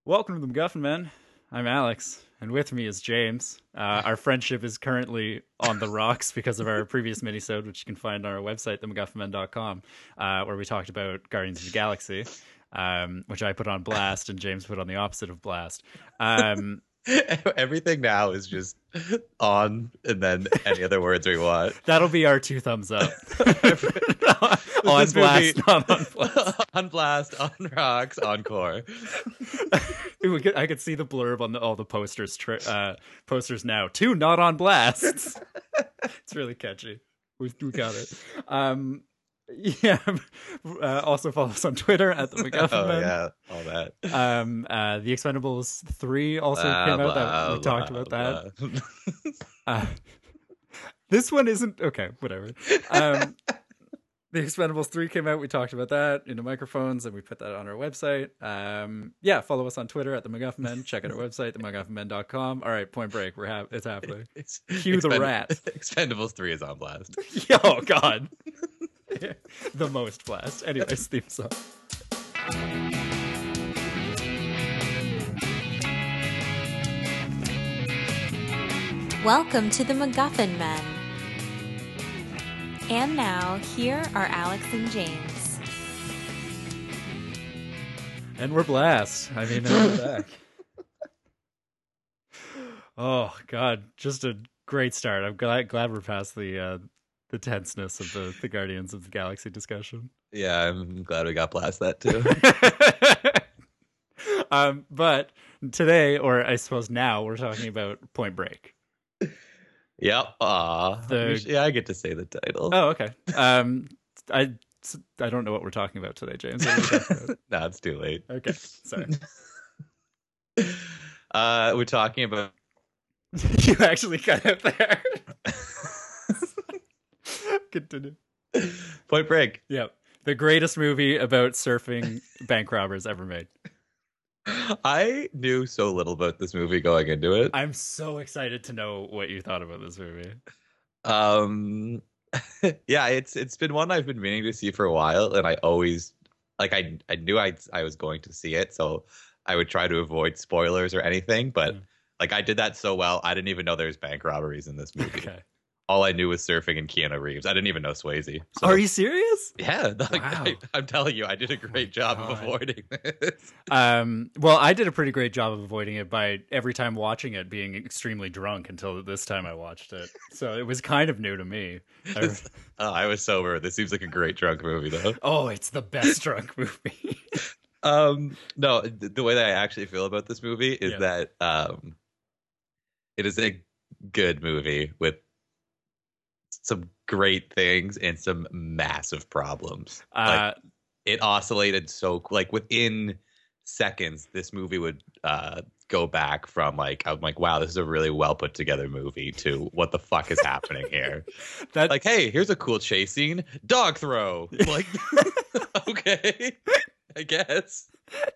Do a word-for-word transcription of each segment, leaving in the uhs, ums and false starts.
Welcome to the MacGuffin Men. I'm Alex, and with me is James. Uh, our friendship is currently on the rocks because of our previous minisode, which you can find on our website, the macguffin men dot com, uh, where we talked about Guardians of the Galaxy, um, which I put on blast, and James put on the opposite of blast. Um, Everything now is just on, and then any other words we want. That'll be our two thumbs up. On This blast, movie- not on blast. on blast, on rocks, encore. We could- I could see the blurb on the, all the posters. Tri- uh, posters now. Two not on blasts. It's really catchy. We, we got it. Um, yeah. Uh, also follow us on Twitter at the MacGuffin Oh Men. yeah, all that. Um, uh, the Expendables three also Blah, came out. That blah, we talked blah, about that. blah. Uh, this one isn't okay. Whatever. Um, the Expendables three came out. We talked about that into microphones, and we put that on our website. Um, yeah, follow us on Twitter at the MacGuffin Men. Check out our website, the macguffin men dot com. All right, Point Break. We're ha- it's happening. It's- Cue the Expend- rat. Expendables three is on blast. Oh God, the most blast. Anyways, theme song. Welcome to the MacGuffin Men. And now, here are Alex and James. And we're blast. I mean, we're back. Oh God, just a great start. I'm glad glad we're past the uh, the tenseness of the, the Guardians of the Galaxy discussion. Yeah, I'm glad we got blast that too. um, but today, or I suppose now, we're talking about Point Break. Yep. Aw. The- We should- yeah, I get to say the title. Oh, okay. Um, I I don't know what we're talking about today, James. What are we talking about? No, it's too late. Okay, sorry. Uh, we're talking about You actually cut out there. Continue. Point Break. Yep. The greatest movie about surfing bank robbers ever made. I knew so little about this movie going into it. I'm so excited to know what you thought about this movie. Um, yeah, it's it's been one I've been meaning to see for a while, and I always like I I knew I I was going to see it, so I would try to avoid spoilers or anything. But Mm. like I did that so well, I didn't even know there was bank robberies in this movie. Okay. All I knew was surfing and Keanu Reeves. I didn't even know Swayze. So, Are you serious? yeah, like, Wow. I, I'm telling you, I did a great job of God. avoiding this. Um, well, I did a pretty great job of avoiding it by every time watching it being extremely drunk until this time I watched it. So it was kind of new to me. I- Oh, I was sober. This seems like a great drunk movie, though. oh, it's the best drunk movie. Um, no, th- the way that I actually feel about this movie is Yeah. that um, it is a good movie with some great things and some massive problems. Like, Uh, it oscillated so like within seconds, this movie would uh go back from like I'm like, wow, this is a really well put together movie to what the fuck is happening here? that Like, hey, here's a cool chase scene, dog throw. Like, okay, I guess.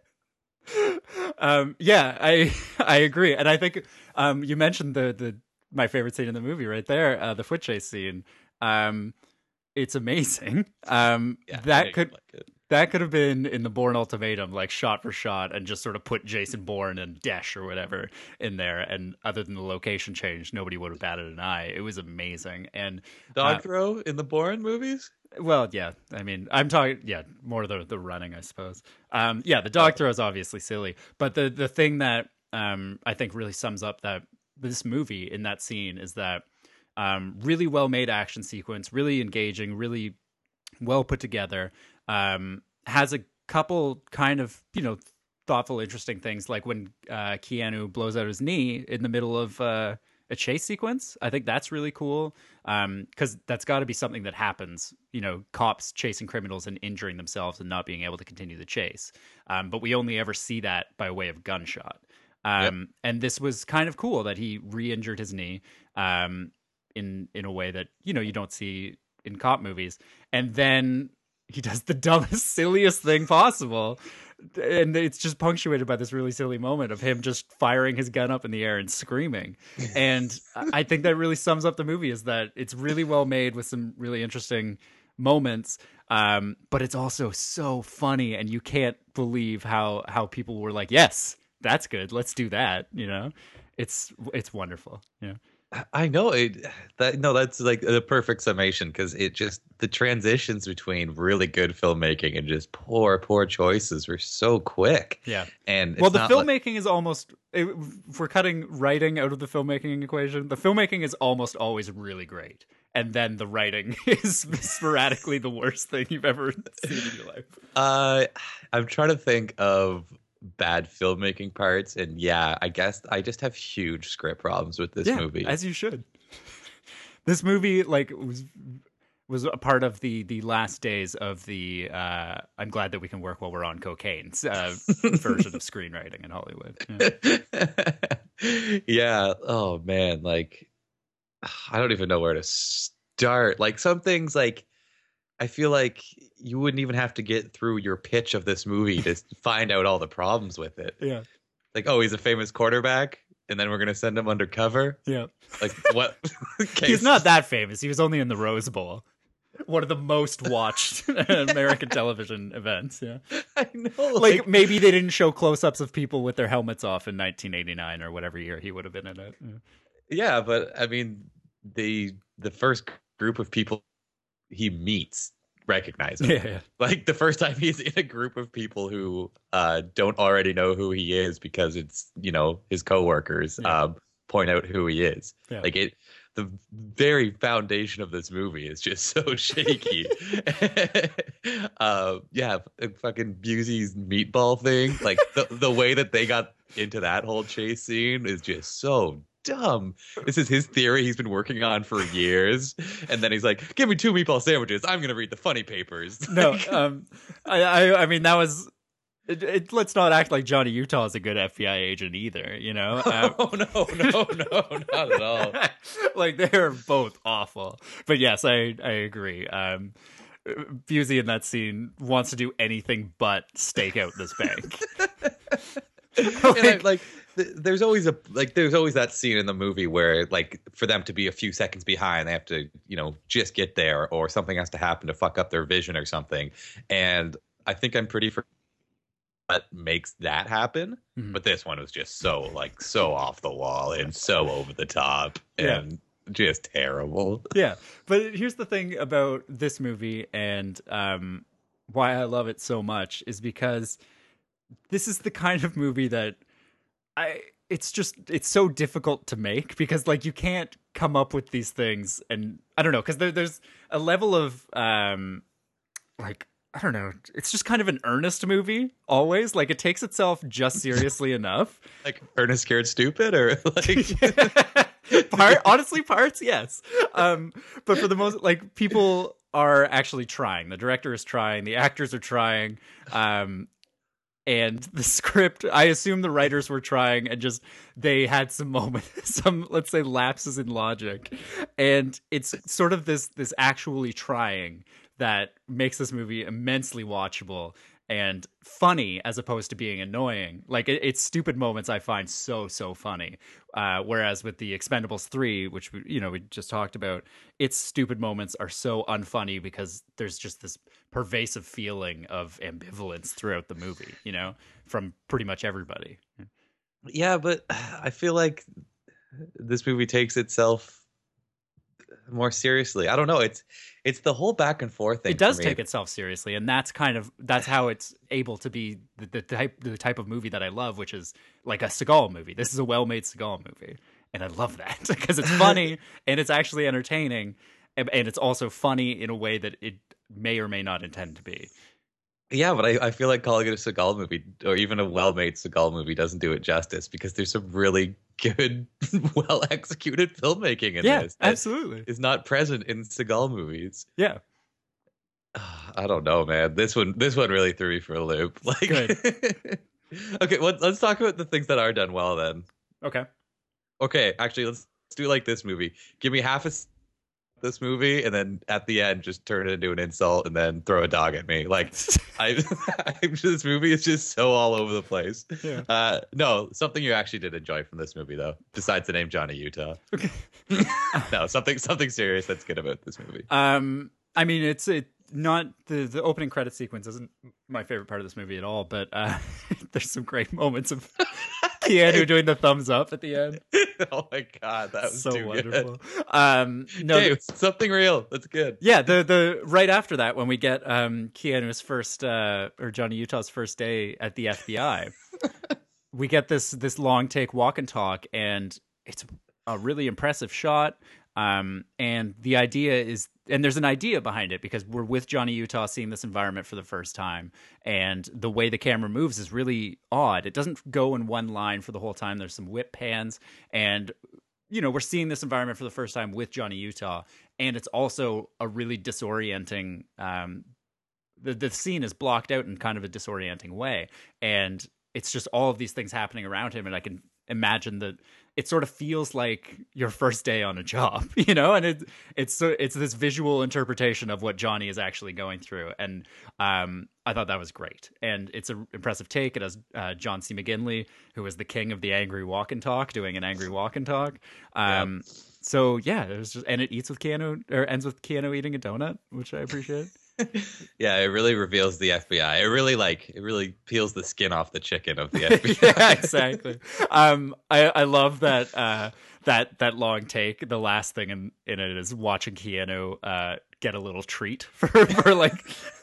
um, yeah, I I agree, and I think um, you mentioned the the my favorite scene in the movie right there, uh, the foot chase scene. Um, it's amazing. Um, Yeah, I that did could like it. that could have been in the Bourne Ultimatum, like shot for shot, and just sort of put Jason Bourne and Desh or whatever in there. And other than the location change, nobody would have batted an eye. It was amazing. And Dog uh, throw in the Bourne movies. well, yeah, I mean, I'm talking, yeah, more the the running, I suppose. Um, yeah, the dog throw is obviously silly, but the the thing that um I think really sums up that this movie in that scene is that um really well made action sequence, really engaging, really well put together. Um, has a couple kind of you know thoughtful, interesting things, like when uh, Keanu blows out his knee in the middle of uh, a chase sequence. I think that's really cool because that's got to be something that happens. You know, cops chasing criminals and injuring themselves and not being able to continue the chase. Um, but we only ever see that by way of gunshot. Um, And this was kind of cool that he re-injured his knee um, in in a way that you know you don't see in cop movies, and then he does the dumbest, silliest thing possible. And it's just punctuated by this really silly moment of him just firing his gun up in the air and screaming. And I think that really sums up the movie, is that it's really well made with some really interesting moments. Um, but it's also so funny, and you can't believe how, how people were like, yes, that's good. Let's do that. You know, it's it's wonderful. You know. I know it. That no, that's like the perfect summation because it just the transitions between really good filmmaking and just poor, poor choices were so quick. Yeah, and it's well, the not filmmaking like, is almost. If we're cutting writing out of the filmmaking equation, the filmmaking is almost always really great, and then the writing is sporadically the worst thing you've ever seen in your life. Uh, I'm trying to think of bad filmmaking parts, and yeah, I guess I just have huge script problems with this yeah, movie. as you should. This movie, like, was was a part of the the last days of the uh, I'm glad that we can work while we're on cocaine uh, version of screenwriting in Hollywood. Yeah. Yeah. Oh man, like I don't even know where to start. Like some things, like I feel like you wouldn't even have to get through your pitch of this movie to find out all the problems with it. Yeah. Like, oh, he's a famous quarterback, and then we're gonna send him undercover. Yeah. Like what? He's not that famous. He was only in the Rose Bowl, one of the most watched American television events. Yeah. I know. Like, Like, maybe they didn't show close-ups of people with their helmets off in nineteen eighty-nine or whatever year he would have been in it. Yeah. yeah, but I mean, the the first group of people he meets recognize him. Yeah, yeah. Like the first time he's in a group of people who uh, don't already know who he is because it's, you know, his coworkers Yeah. um, point out who he is. Yeah. Like it, the very foundation of this movie is just so shaky. uh, yeah, fucking Busey's meatball thing. Like the, the way that they got into that whole chase scene is just so dumb. This is his theory he's been working on for years, and then he's like, "Give me two meatball sandwiches. I'm gonna read the funny papers." No, Like, um, I, I, I mean, that was. It, it, let's not act like Johnny Utah is a good F B I agent either. You know? Um, oh no, no, no, not at all. Like they're both awful. But yes, I, I agree. Um, Busey in that scene wants to do anything but stake out this bank. And I, like, like th- there's always a like there's always that scene in the movie where like for them to be a few seconds behind they have to, you know, just get there or something has to happen to fuck up their vision or something, and I think I'm pretty for what makes that happen. Mhm. But this one was just so like so off the wall and so over the top Yeah. and just terrible. Yeah, but here's the thing about this movie and um, why I love it so much is because this is the kind of movie that I it's just it's so difficult to make because like you can't come up with these things, and I don't know, because there, there's a level of um like I don't know, it's just kind of an earnest movie always. Like it takes itself just seriously enough. Like Ernest Scared Stupid or like Part honestly parts yes, um but for the most, like, people are actually trying, the director is trying, the actors are trying, um and the script, I assume the writers were trying, and just they had some moments, some, let's say, lapses in logic, and it's sort of this this actually trying that makes this movie immensely watchable and funny as opposed to being annoying. Like it, it's stupid moments I find so so funny. Uh, whereas with the Expendables three, which we, you know we just talked about, its stupid moments are so unfunny because there's just this pervasive feeling of ambivalence throughout the movie. You know, from pretty much everybody. yeah, but I feel like this movie takes itself more seriously. I don't know. It's it's the whole back and forth thing. It does for me. take itself seriously, and that's kind of that's how it's able to be the, the type the type of movie that I love, which is like a Seagal movie. This is a well-made Seagal movie, and I love that because it's funny and it's actually entertaining, and, and it's also funny in a way that it may or may not intend to be. Yeah, but I, I feel like calling it a Seagal movie or even a well-made Seagal movie doesn't do it justice because there's some really good, well-executed filmmaking in Yeah, this. that absolutely. is not present in Seagal movies. Yeah, I don't know, man. This one, this one really threw me for a loop. Like, Good. okay, well, let's talk about the things that are done well then. okay. Okay, actually, let's, let's do like this movie. Give me half a s- this movie, and then at the end, just turn it into an insult, and then throw a dog at me. Like, I, I'm just, this movie is just so all over the place. Yeah. Uh, no, something you actually did enjoy from this movie, though, besides the name Johnny Utah. Okay. No, something something serious that's good about this movie. Um, I mean, it's it not the the opening credit sequence isn't my favorite part of this movie at all, but uh, there's some great moments of Keanu doing the thumbs up at the end. Oh my god, that was So too wonderful. good. Um, no, Okay, th- something real. That's good. yeah, the the right after that, when we get um, Keanu's first uh, or Johnny Utah's first day at the F B I, we get this this long take walk and talk, and it's a really impressive shot. Um, and the idea is, and there's an idea behind it because we're with Johnny Utah seeing this environment for the first time. And the way the camera moves is really odd. It doesn't go in one line for the whole time. There's some whip pans and, you know, we're seeing this environment for the first time with Johnny Utah. And it's also a really disorienting, um, the, the scene is blocked out in kind of a disorienting way. And it's just all of these things happening around him. And I can imagine that it sort of feels like your first day on a job, you know, and it, it's so it's this visual interpretation of what Johnny is actually going through. And um, I thought that was great. And it's an impressive take. It has uh, John C. McGinley, who is the king of the angry walk and talk, doing an angry walk and talk. Um, yeah. So, yeah, it was just, and it eats with Keanu, or ends with Keanu eating a donut, which I appreciate. Yeah, it really reveals the F B I. It really like it really peels the skin off the chicken of the F B I. Yeah, exactly. Um, I I love that uh, that that long take. The last thing in, in it is watching Keanu uh, get a little treat for for like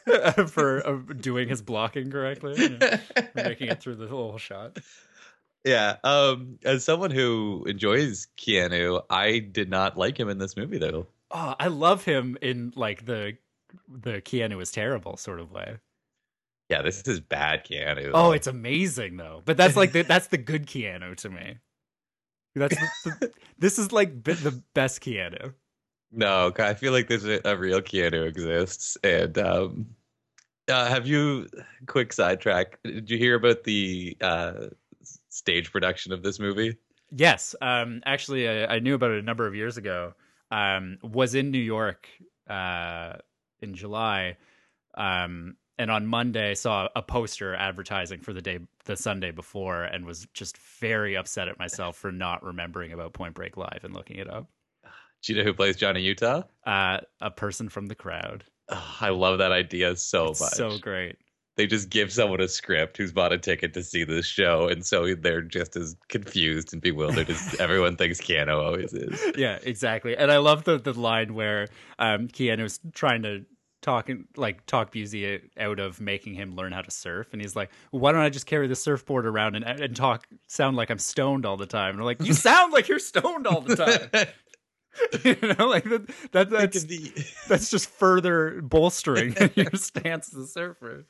for uh, doing his blocking correctly, you know, for making it through the whole shot. Yeah. Um, as someone who enjoys Keanu, I did not like him in this movie though. Oh, I love him in like the the Keanu is terrible sort of way. Yeah, this is bad Keanu. Though. Oh, it's amazing though. But that's like the, that's the good Keanu to me. That's the, the, this is like the best Keanu. No, I feel like there's a, a real Keanu exists. And um, uh, have you? Quick sidetrack. Did you hear about the uh, stage production of this movie? Yes. Um, actually, I, I knew about it a number of years ago. Um, was in New York. Uh, in July, um, and on Monday saw a poster advertising for the day, the Sunday before, and was just very upset at myself for not remembering about Point Break Live and looking it up. Do you know who plays Johnny Utah? Uh, a person from the crowd. Oh, I love that idea so It's much. So great. They just give someone a script who's bought a ticket to see this show, and so they're just as confused and bewildered as everyone thinks Keanu always is. Yeah, exactly. And I love the the line where um, Keanu's trying to talk like talk Busey out of making him learn how to surf, and he's like, well, "Why don't I just carry the surfboard around and and talk sound like I'm stoned all the time?" And I'm like, "You sound like you're stoned all the time." You know, like that, that that's the... that's just further bolstering your stance as a surfer.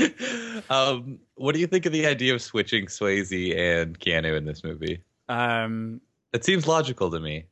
Um, what do you think of the idea of switching Swayze and Keanu in this movie? Um, it seems logical to me.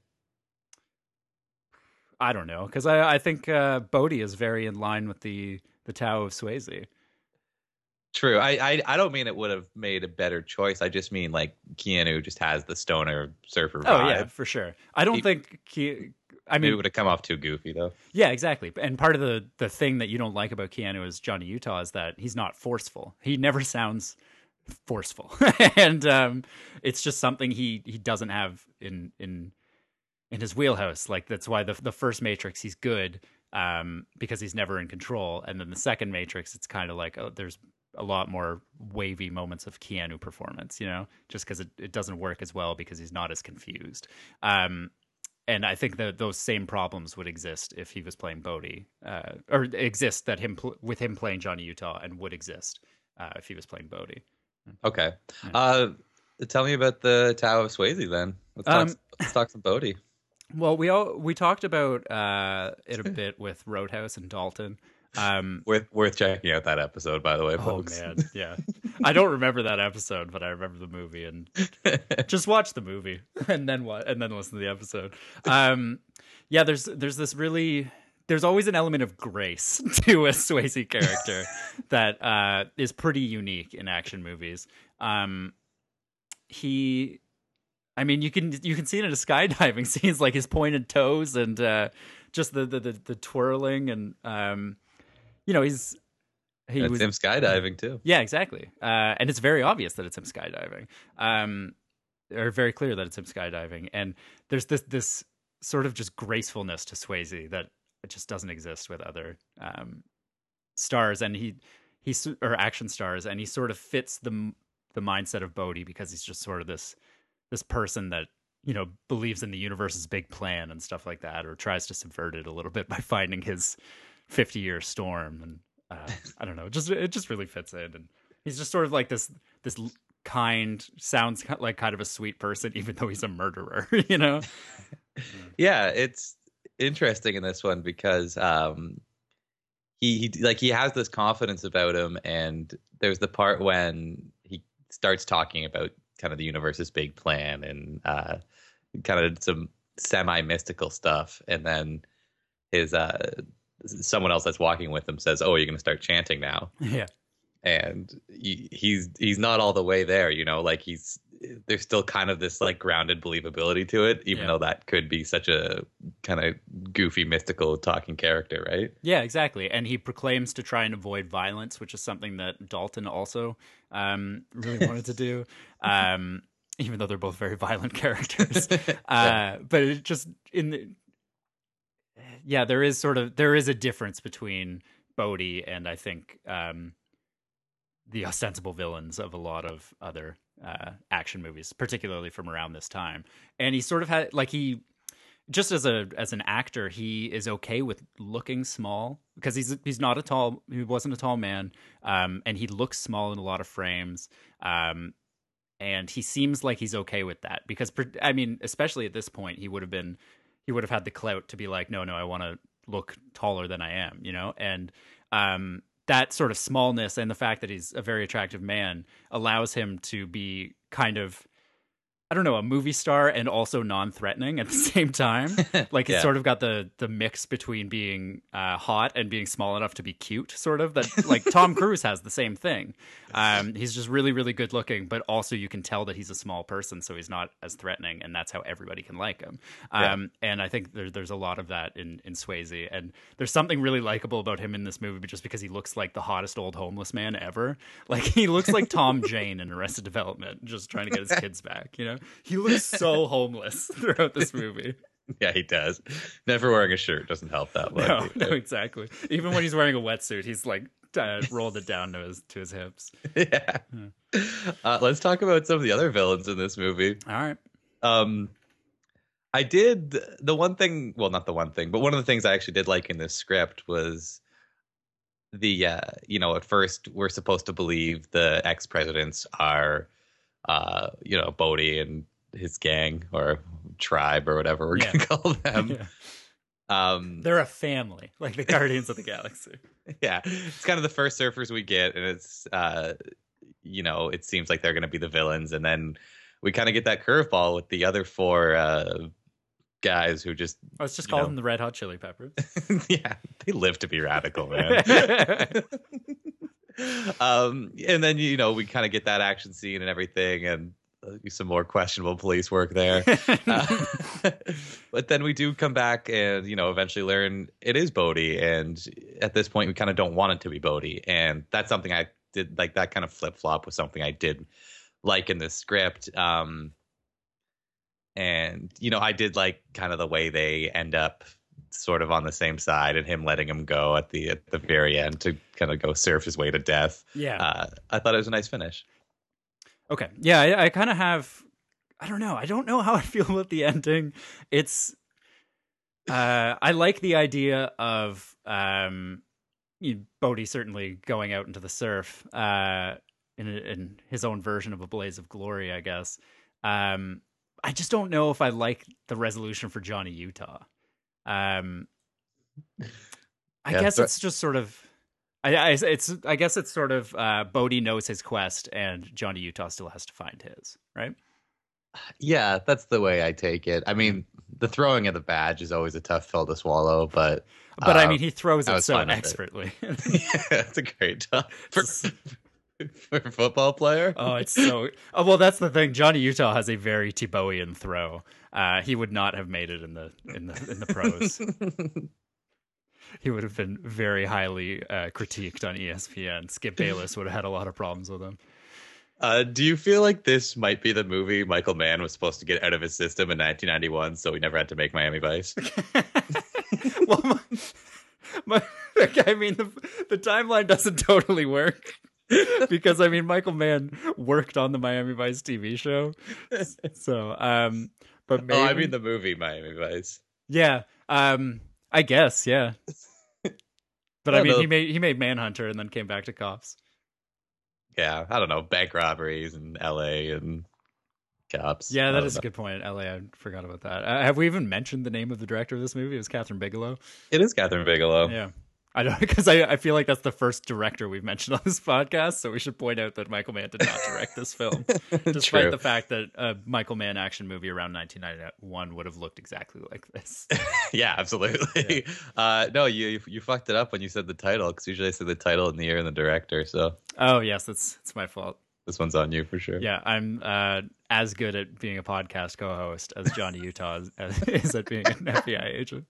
I don't know, because I, I think uh, Bodhi is very in line with the the Tao of Swayze. True. I, I I don't mean it would have made a better choice. I just mean like Keanu just has the stoner surfer vibe. Oh yeah, for sure. I don't he, think Ke- I mean, it would have come off too goofy though. Yeah, exactly. And part of the the thing that you don't like about Keanu as Johnny Utah is that he's not forceful. He never sounds forceful, and um, it's just something he he doesn't have in in in his wheelhouse. Like that's why the the first Matrix he's good um, because he's never in control, and then the second Matrix it's kind of like oh, there's a lot more wavy moments of Keanu performance, you know, just because it, it doesn't work as well because he's not as confused. Um, and I think that those same problems would exist if he was playing Bodhi, uh, or exist that him pl- with him playing Johnny Utah, and would exist uh, if he was playing Bodhi. Okay. Yeah. Uh, tell me about the Tao of Swayze then. Let's talk, um, let's talk some Bodhi. Well, we all we talked about uh, it a bit with Roadhouse and Dalton. Um, worth worth checking out that episode, by the way, folks. Oh man, yeah. I don't remember that episode, but I remember the movie, and just watch the movie and then what, and then listen to the episode. Um, yeah, there's there's this really there's always an element of grace to a Swayze character that uh, is pretty unique in action movies. Um, he, I mean, you can you can see it in his skydiving scenes, like his pointed toes and uh, just the, the the the twirling and. Um, You know, he's he That's was him skydiving too. Yeah, exactly. Uh, and it's very obvious that it's him skydiving. Um, or very clear that it's him skydiving. And there's this this sort of just gracefulness to Swayze that just doesn't exist with other um, stars. And he he's or action stars, and he sort of fits the the mindset of Bodhi, because he's just sort of this this person that, you know, believes in the universe's big plan and stuff like that, or tries to subvert it a little bit by finding his fifty year storm. And uh, I don't know, it just it just really fits in. And he's just sort of like this this kind, sounds like kind of a sweet person, even though he's a murderer, you know? Yeah, it's interesting in this one because um, he, he like he has this confidence about him, and there's the part when he starts talking about kind of the universe's big plan and uh, kind of some semi-mystical stuff, and then his uh, someone else that's walking with him says, "Oh, you're going to start chanting now." Yeah. And he, he's he's not all the way there, you know, like he's there's still kind of this like grounded believability to it, even yeah. though that could be such a kind of goofy, mystical talking character, right? Yeah, exactly. And he proclaims to try and avoid violence, which is something that Dalton also um, really wanted to do, um, even though they're both very violent characters. Uh, but it just in the, yeah, there is sort of there is a difference between Bodhi and I think. Um, the ostensible villains of a lot of other uh, action movies, particularly from around this time. And he sort of had, like he, just as a as an actor, he is okay with looking small because he's he's not a tall, he wasn't a tall man, um, and he looks small in a lot of frames. Um, and he seems like he's okay with that because, I mean, especially at this point, he would have been, he would have had the clout to be like, no, no, I want to look taller than I am, you know? And, um, that sort of smallness and the fact that he's a very attractive man allows him to be kind of, I don't know, a movie star and also non-threatening at the same time. Like he's yeah. sort of got the the mix between being uh, hot and being small enough to be cute, sort of. That like Tom Cruise has the same thing. Um, he's just really, really good looking, but also you can tell that he's a small person, so he's not as threatening, and that's how everybody can like him. Um, yeah. And I think there, there's a lot of that in, in Swayze, and there's something really likable about him in this movie, just because he looks like the hottest old homeless man ever. Like he looks like Tom Jane in Arrested Development, just trying to get his kids back, you know? He looks so homeless throughout this movie. Yeah, he does. Never wearing a shirt doesn't help that much. No, no, exactly. Even when he's wearing a wetsuit, he's like uh, rolled it down to his to his hips. Yeah. yeah. Uh, let's talk about some of the other villains in this movie. All right. Um, I did the one thing. Well, not the one thing, but one of the things I actually did like in this script was the uh, you know, at first we're supposed to believe the ex-presidents are uh, you know, Bodhi and his gang or tribe or whatever we're yeah. gonna call them. Yeah. Um, They're a family, like the Guardians of the Galaxy. Yeah, it's kind of the first surfers we get, and it's uh, you know, it seems like they're going to be the villains, and then we kind of get that curveball with the other four uh, guys who just let's just call know, them the Red Hot Chili Peppers. Yeah, they live to be radical, man. um, and then you know we kind of get that action scene and everything, and some more questionable police work there. uh, but then we do come back and, you know, eventually learn it is Bodhi. And at this point, we kind of don't want it to be Bodhi. And that's something I did like. That kind of flip flop was something I did like in this script. Um, and, you know, I did like kind of the way they end up sort of on the same side and him letting him go at the at the very end to kind of go surf his way to death. Yeah. Uh, I thought it was a nice finish. Okay. Yeah, I, I kind of have, I don't know. I don't know how I feel about the ending. It's, uh, I like the idea of um, you know, Bodhi certainly going out into the surf uh, in, a, in his own version of a blaze of glory, I guess. Um, I just don't know if I like the resolution for Johnny Utah. Um, I yeah, guess but- it's just sort of... I, I it's I guess it's sort of uh, Bodhi knows his quest and Johnny Utah still has to find his, right? Yeah, that's the way I take it. I mean, the throwing of the badge is always a tough pill to swallow, but but uh, I mean, he throws I it was so fine with it. expertly. Yeah, that's a great job for, for a football player. Oh, it's so. Oh, well, that's the thing. Johnny Utah has a very Tebowian throw. Uh, he would not have made it in the in the in the pros. He would have been very highly uh, critiqued on E S P N. Skip Bayless would have had a lot of problems with him. Uh, do you feel like this might be the movie Michael Mann was supposed to get out of his system in nineteen ninety-one, so he never had to make Miami Vice? Well, my, my, I mean, the, the timeline doesn't totally work. because I mean Michael Mann worked on the Miami Vice T V show, so um, but maybe Oh, I mean the movie Miami Vice. yeah, um, I guess yeah, but I, I mean know. he made he made Manhunter and then came back to Cops. Yeah, I don't know, bank robberies in L A and cops. Yeah, I that don't is a know. good point. L A, I forgot about that. Uh, have we even mentioned the name of the director of this movie? It was Catherine Bigelow. It is Catherine Bigelow. Yeah. I don't because I, I feel like that's the first director we've mentioned on this podcast, so we should point out that Michael Mann did not direct this film, despite True. the fact that a Michael Mann action movie around nineteen ninety-one would have looked exactly like this. Yeah, absolutely. Uh, no, you you fucked it up when you said the title, because usually I say the title in the year and the director. So Oh yes, that's it's my fault. this one's on you for sure. Yeah, I'm uh, as good at being a podcast co-host as Johnny Utah is, is at being an F B I agent.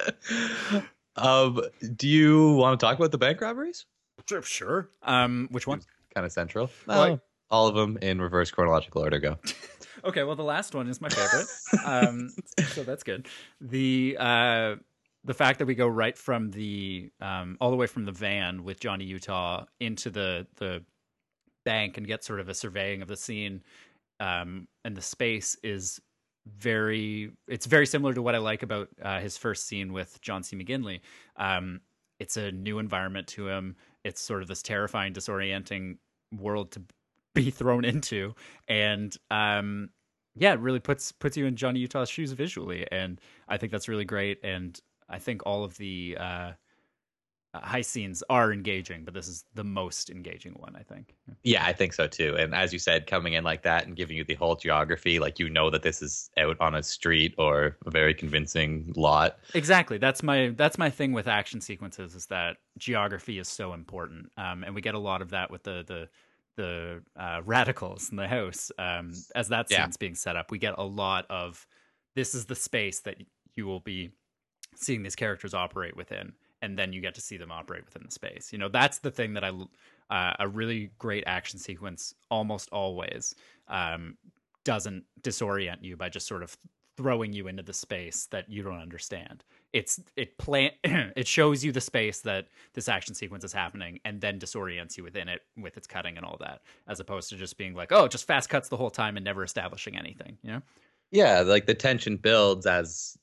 Um, do you want to talk about the bank robberies? Sure, sure. Um, which one? Kind of central. Well, No, all of them in reverse chronological order. Go. Okay, well, the last one is my favorite, um, so that's good. The uh, the fact that we go right from the um, all the way from the van with Johnny Utah into the the bank and get sort of a surveying of the scene um, and the space is very. It's very similar to what I like about uh, his first scene with John C. McGinley. Um, it's a new environment to him. It's sort of this terrifying, disorienting world to be thrown into, and um yeah, it really puts puts you in Johnny Utah's shoes visually, and I think that's really great. And I think all of the uh heist scenes are engaging, but this is the most engaging one, I think. Yeah, I think so too. And as you said, coming in like that and giving you the whole geography, like you know that this is out on a street or a very convincing lot. Exactly. That's my that's my thing with action sequences, is that geography is so important, um and we get a lot of that with the the the uh, radicals in the house. Um, as that Yeah. scene's being set up, we get a lot of this is the space that you will be seeing these characters operate within, and then you get to see them operate within the space. You know, that's the thing that I uh, a really great action sequence almost always um, doesn't disorient you by just sort of throwing you into the space that you don't understand. It's it plan it shows you the space that this action sequence is happening, and then disorients you within it with its cutting and all that, as opposed to just being like, oh, just fast cuts the whole time and never establishing anything. You know? Yeah, like the tension builds as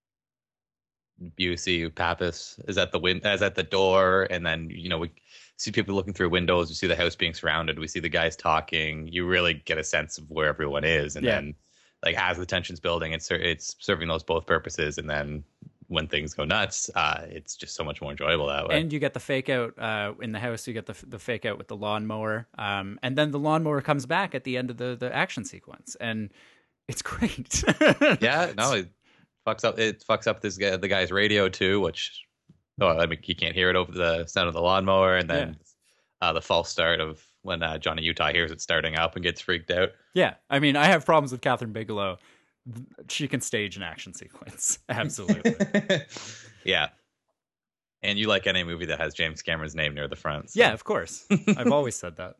Busey Pappas is at the win as at the door, and then you know we see people looking through windows. We see the house being surrounded. We see the guys talking. You really get a sense of where everyone is, and Yeah. then like as the tension's building, it's it's serving those both purposes, and then when things go nuts, uh, it's just so much more enjoyable that way. And you get the fake out uh, in the house. You get the the fake out with the lawnmower, um, and then the lawnmower comes back at the end of the the action sequence, and it's great. Yeah, no, it fucks up. It fucks up this guy, the guy's radio too, which oh, I mean, you can't hear it over the sound of the lawnmower, and then uh, the false start of when uh, Johnny Utah hears it starting up and gets freaked out. Yeah, I mean, I have problems with Catherine Bigelow. She can stage an action sequence, absolutely. Yeah, and you like any movie that has James Cameron's name near the front. So. Yeah, of course. I've always said that.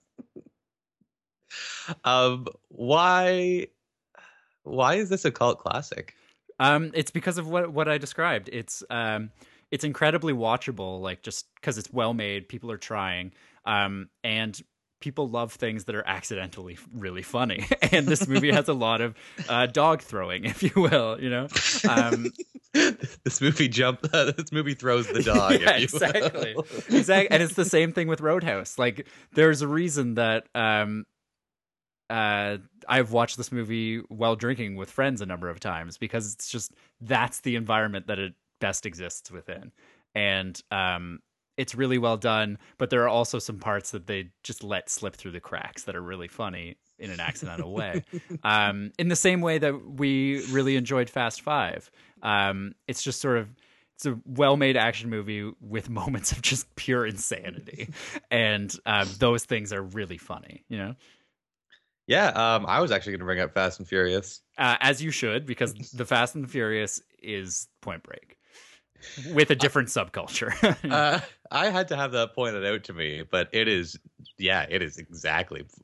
Um, why? Why is this a cult classic? Um, it's because of what what I described. It's um, it's incredibly watchable, like just because it's well made. People are trying, um, and people love things that are accidentally really funny. And this movie has a lot of uh, dog throwing, if you will. You know, um, this movie jump. Uh, this movie throws the dog. yeah, if you will. exactly, exactly. And it's the same thing with Roadhouse. Like, there's a reason that um, uh, I've watched this movie while drinking with friends a number of times, because it's just that's the environment that it best exists within, and um, it's really well done. But there are also some parts that they just let slip through the cracks that are really funny in an accidental way. Um, in the same way that we really enjoyed Fast Five. Um, it's just sort of it's a well-made action movie with moments of just pure insanity, and um, those things are really funny. You know. Yeah, um, I was actually going to bring up Fast and Furious. Uh, as you should, because the Fast and the Furious is Point Break with a different subculture. uh, I had to have that pointed out to me, but it is, yeah, it is exactly. Well,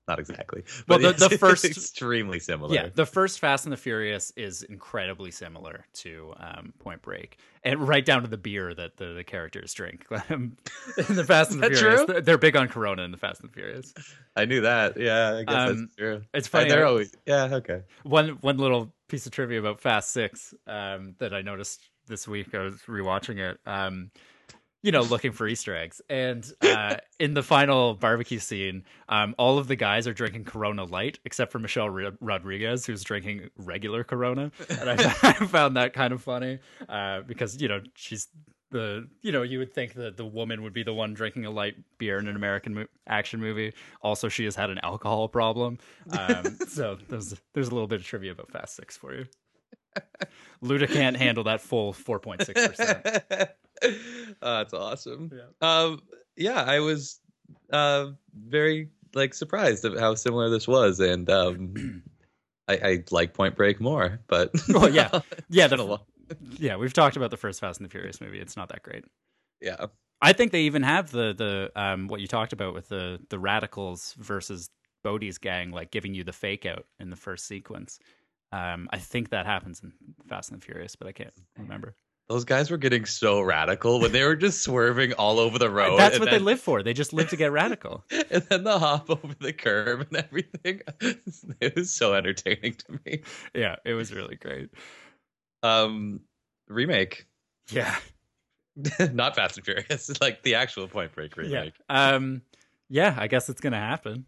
not exactly. Well, But the- it's, the first- it's extremely similar. Yeah, the first Fast and the Furious is incredibly similar to um, Point Break, and right down to the beer that the, the characters drink. in the Fast and the that Furious, true? they're big on Corona in the Fast and the Furious. I knew that. Yeah, I guess Um, that's true. It's funny. And they're I- always yeah. Okay. One one little piece of trivia about Fast Six um, that I noticed this week. I was rewatching it. Um, you know, looking for Easter eggs. And uh, in the final barbecue scene, um, all of the guys are drinking Corona Light, except for Michelle Ro- Rodriguez, who's drinking regular Corona. And I, I found that kind of funny uh, because, you know, she's the, you know, you would think that the woman would be the one drinking a light beer in an American mo- action movie. Also, she has had an alcohol problem. Um, so there's, there's a little bit of trivia about Fast Six for you. Luda can't handle that full four point six percent. Oh, that's awesome. Yeah. Um, yeah, I was uh, very like surprised at how similar this was, and um, I, I like Point Break more. But Well, yeah, yeah, It's been a the, lo- yeah. We've talked about the first Fast and the Furious movie. It's not that great. yeah, I think they even have the the um what you talked about with the the radicals versus Bodhi's gang, like giving you the fake out in the first sequence. Um, I think that happens in Fast and the Furious, but I can't remember. those guys were getting so radical when they were just swerving all over the road. That's and what then, they live for. They just live to get radical. And then the hop over the curb and everything. It was so entertaining to me. Yeah, it was really great. Um, remake, Yeah, not Fast and Furious, like the actual Point Break yeah. remake. Um, yeah. I guess it's gonna happen.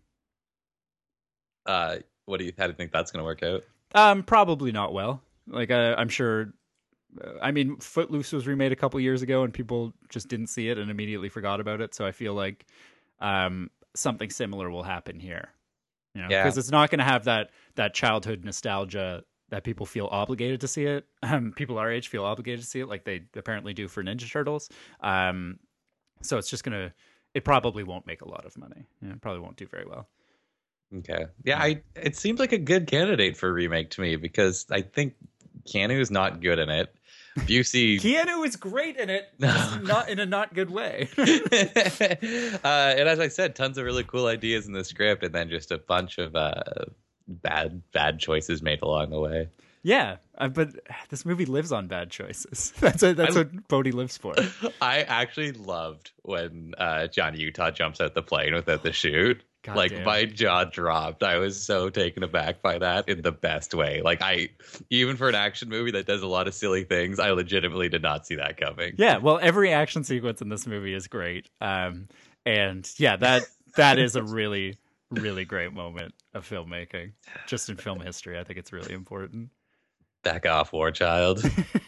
Uh, what do you? How do you think that's going to work out? Um, probably not well. Like uh, I'm sure. uh, I mean, Footloose was remade a couple years ago, and people just didn't see it and immediately forgot about it. So I feel like um, something similar will happen here. You know, Yeah. because it's not going to have that that childhood nostalgia that people feel obligated to see it. Um, people our age feel obligated to see it, like they apparently do for Ninja Turtles. Um, so it's just gonna. It probably won't make a lot of money. You know, it probably won't do very well. Okay. Yeah, I it seems like a good candidate for remake to me because I think Keanu's not good in it. Busey Keanu is great in it, just not in a not good way. uh, and as I said, tons of really cool ideas in the script and then just a bunch of uh, bad bad choices made along the way. Yeah, uh, but this movie lives on bad choices. That's a, that's I- what Bodhi lives for. I actually loved when uh, Johnny Utah jumps out the plane without the chute. God like damn. my jaw dropped. I was so taken aback by that in the best way. Like I, even for an action movie that does a lot of silly things, I legitimately did not see that coming. Yeah, well, every action sequence in this movie is great. Um, and yeah, that that is a really, really great moment of filmmaking, just in film history. I think it's really important. Back off, War Child.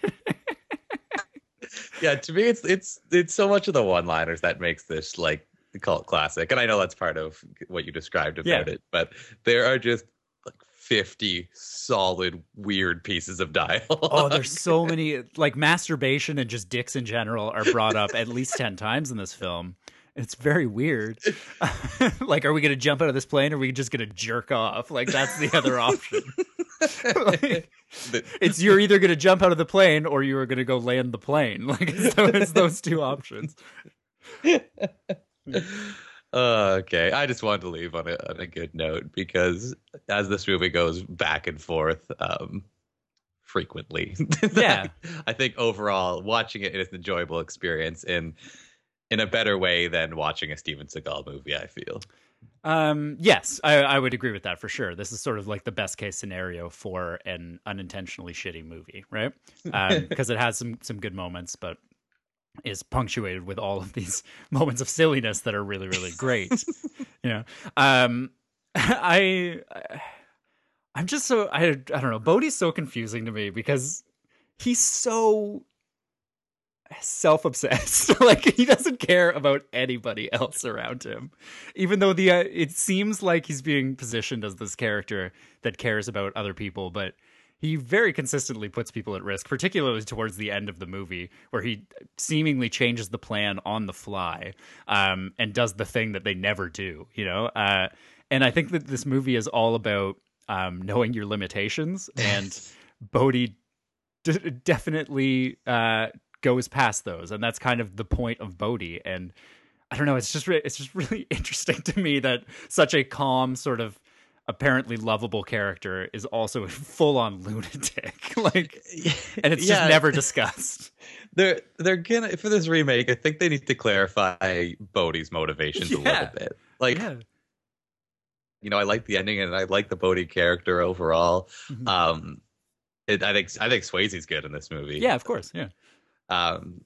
Yeah, to me, it's it's it's so much of the one-liners that makes this like the cult classic, and I know that's part of what you described about Yeah. it. But there are just like fifty solid weird pieces of dialogue. Oh, there's so many, like masturbation and just dicks in general are brought up at least ten times in this film. It's very weird. Like, are we going to jump out of this plane or are we just going to jerk off? Like, that's the other option. Like, The- it's you're either going to jump out of the plane or you are going to go land the plane. Like, it's those, it's those two options. Uh, okay, I just wanted to leave on a on a good note because as this movie goes back and forth, um, frequently, Yeah. I think overall watching it is an enjoyable experience in in a better way than watching a Steven Seagal movie. I feel. Um, yes, I, I would agree with that for sure. This is sort of like the best case scenario for an unintentionally shitty movie, right? Um, because it has some some good moments, but is punctuated with all of these moments of silliness that are really, really great. You know, um, I, I'm just so I I don't know. Bodhi's so confusing to me because he's so self-obsessed. Like he doesn't care about anybody else around him, even though the uh, it seems like he's being positioned as this character that cares about other people, but he very consistently puts people at risk, particularly towards the end of the movie where he seemingly changes the plan on the fly, um, and does the thing that they never do, you know. Uh, and I think that this movie is all about um, knowing your limitations, and Bodhi d- definitely uh, goes past those, and that's kind of the point of Bodhi. And I don't know. It's just re- it's just really interesting to me that such a calm, sort of apparently lovable character is also a full on lunatic. Like, and it's Yeah. just never discussed. They're they're gonna for this remake. I think they need to clarify Bodhi's motivations a Yeah. little bit. Like, Yeah. you know, I like the ending and I like the Bodhi character overall. Mhm. Um, it, I think I think Swayze's good in this movie. Yeah, of course. Yeah. Um,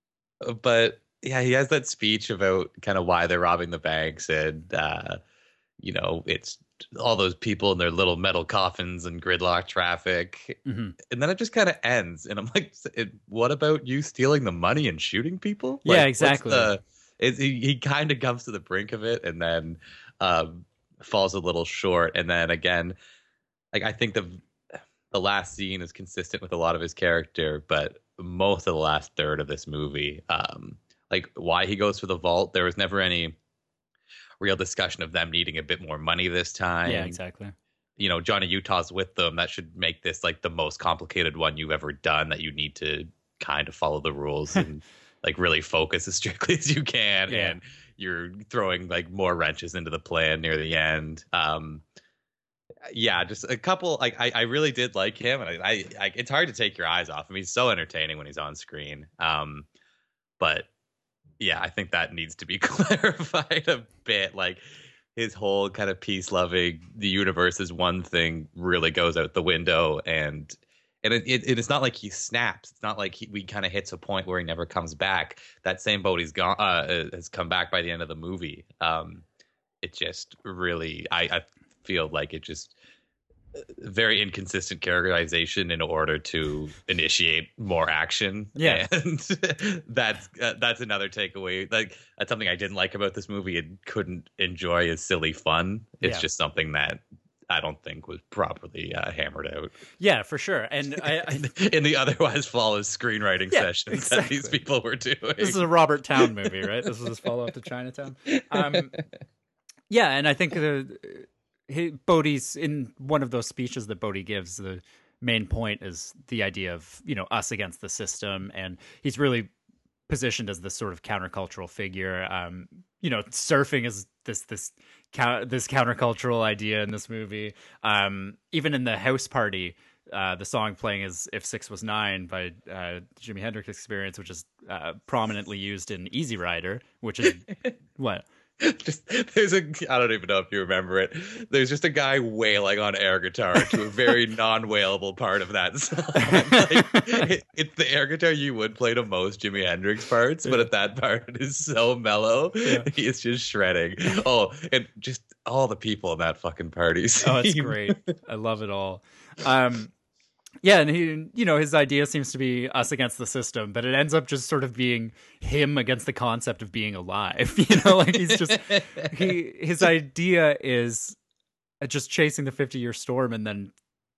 but yeah, he has that speech about kind of why they're robbing the banks, and uh, you know, it's all those people in their little metal coffins and gridlock traffic, hmm and then it just kind of ends. And I'm like, it, what about you stealing the money and shooting people? Yeah, Like, what's exactly. The, it, he he kind of comes to the brink of it, and then um, falls a little short. And then again, like I think the the last scene is consistent with a lot of his character, but most of the last third of this movie, um, like why he goes for the vault, there was never any real discussion of them needing a bit more money this time. Yeah, exactly. You know, Johnny Utah's with them. That should make this like the most complicated one you've ever done, that you need to kind of follow the rules and like really focus as strictly as you can. Yeah. And you're throwing like more wrenches into the plan near the end. Um, yeah, just a couple. Like I, I really did like him, and I, I, I, it's hard to take your eyes off him. He's so entertaining when he's on screen. Um, but yeah, I think that needs to be clarified a bit. Like his whole kind of peace loving, the universe is one thing, really goes out the window, and and it, it it's not like he snaps. It's not like he we kind of hits a point where he never comes back. That same boat he's gone uh, has come back by the end of the movie. Um, it just really, I, I feel like it just very inconsistent characterization in order to initiate more action. Yeah. And that's uh, that's another takeaway. Like that's something I didn't like about this movie and couldn't enjoy as silly fun. It's Yeah. just something that I don't think was properly uh, hammered out Yeah, for sure. And I, I in the otherwise flawless screenwriting Yeah, sessions that these exactly. people were doing. this is a Robert Town movie, right? This was his follow up to Chinatown. Um, yeah, and I think the he, Bodhi's in one of those speeches that Bodhi gives. The main point is the idea of, you know, us against the system, and he's really positioned as this sort of countercultural figure. Um, you know, surfing is this this this countercultural idea in this movie. Um, even in the house party, uh, the song playing is "If Six Was Nine" by uh, Jimi Hendrix Experience, which is uh, prominently used in Easy Rider, which is what. Just there's a I don't even know if you remember it. There's just a guy wailing on air guitar to a very non-wailable part of that song. Like, it, it's the air guitar you would play to most Jimi Hendrix parts, but at that part it is so mellow. Yeah. He is just shredding. Oh, and just all the people in that fucking party scene. Oh, it's great. I love it all. Um, yeah, and he, you know, his idea seems to be us against the system, but it ends up just sort of being him against the concept of being alive. You know, like he's just he. His idea is just chasing the fifty-year storm and then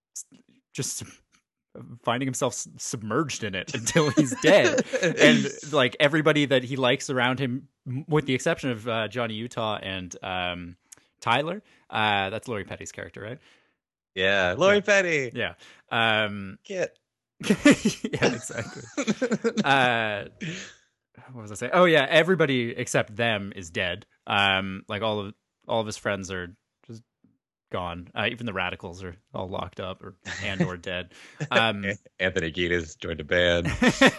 just finding himself submerged in it until he's dead. And like everybody that he likes around him, with the exception of uh, Johnny Utah and um, Tyler, uh, that's Lori Petty's character, right? Yeah, Lori Petty. Yeah. Um, Get. yeah, exactly. uh, what was I saying? Oh yeah, everybody except them is dead. Um, like all of all of his friends are just gone. Uh, even the radicals are all locked up or and or dead. Um, Anthony Kiedis joined a band.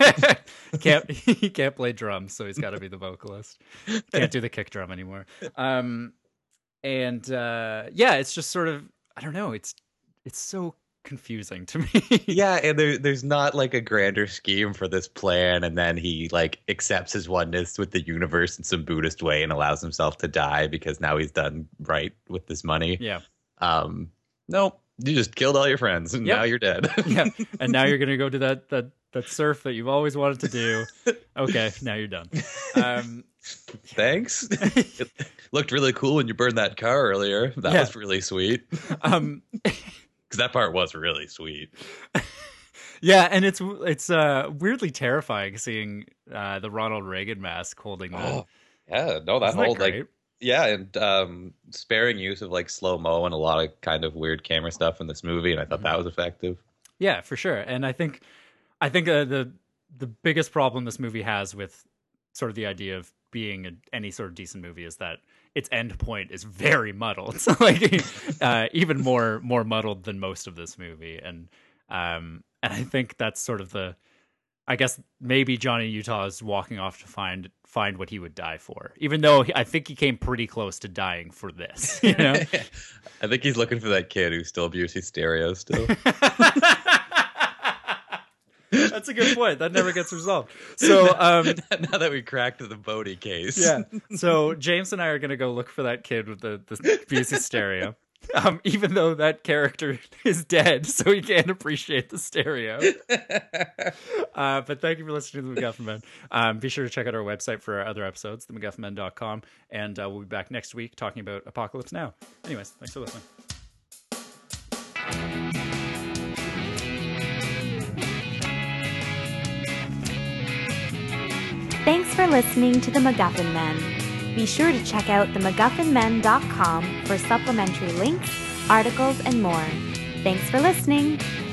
can't he can't play drums, so he's got to be the vocalist. Can't do the kick drum anymore. Um, and uh, yeah, it's just sort of I don't know. It's it's so confusing to me. Yeah, and there, there's not like a grander scheme for this plan, and then he like accepts his oneness with the universe in some Buddhist way and allows himself to die because now he's done right with this money. Yeah. Um, nope, you just killed all your friends, and Yep. now you're dead. Yeah. And now you're gonna go to that that that surf that you've always wanted to do. Okay, now you're done. Um, Thanks. It looked really cool when you burned that car earlier. That Yeah. was really sweet. um, Because that part was really sweet. yeah, and it's it's uh, weirdly terrifying seeing uh, the Ronald Reagan mask holding the. Oh, yeah, no, that Isn't that whole like great? yeah, and um, sparing use of like slow mo and a lot of kind of weird camera stuff in this movie, and I thought that was effective. Yeah, for sure. And I think, I think uh, the the biggest problem this movie has with sort of the idea of being a, any sort of decent movie is that its end point is very muddled. So like uh, even more more muddled than most of this movie. And um and I think that's sort of the I guess maybe Johnny Utah is walking off to find find what he would die for, even though he, I think he came pretty close to dying for this. You know, I think he's looking for that kid who still abuses stereo still. That's a good point. That never gets resolved. So um, now that we cracked the Bodie case, yeah. So James and I are going to go look for that kid with the the Busey stereo. Um, even though that character is dead, so he can't appreciate the stereo. Uh, but thank you for listening to The MacGuffin Men. Um, be sure to check out our website for our other episodes, the MacGuffin Men dot com, and uh, we'll be back next week talking about Apocalypse Now. Anyways, thanks for listening. Thanks for listening to The MacGuffin Men. Be sure to check out the MacGuffin Men dot com for supplementary links, articles, and more. Thanks for listening.